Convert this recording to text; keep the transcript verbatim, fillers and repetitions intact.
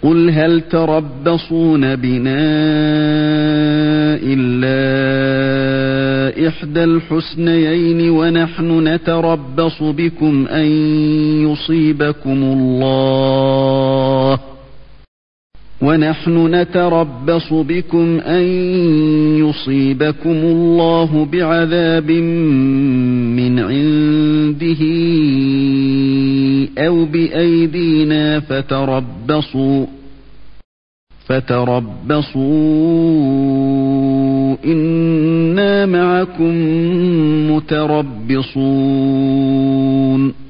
قل هل تربصون بنا إلا إحدى الحسنيين ونحن نتربص بكم أن يصيبكم الله ونحن نتربص بكم أن يصيبكم الله بعذاب من عنده أو بأيدينا فتربصوا فتربصوا إنا معكم متربصون